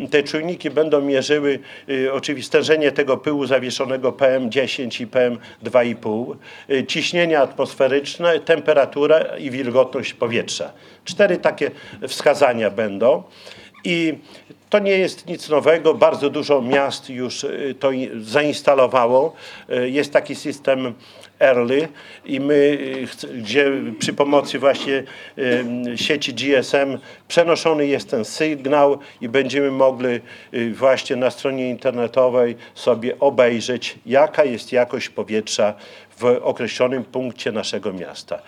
te czujniki będą mierzyły oczywiście stężenie tego pyłu zawieszonego PM10 i PM2,5, ciśnienie atmosferyczne, temperatura i wilgotność powietrza. 4 takie wskazania będą. I to nie jest nic nowego, bardzo dużo miast już to zainstalowało. Jest taki system Early i my, gdzie przy pomocy właśnie sieci GSM przenoszony jest ten sygnał i będziemy mogli właśnie na stronie internetowej sobie obejrzeć, jaka jest jakość powietrza w określonym punkcie naszego miasta.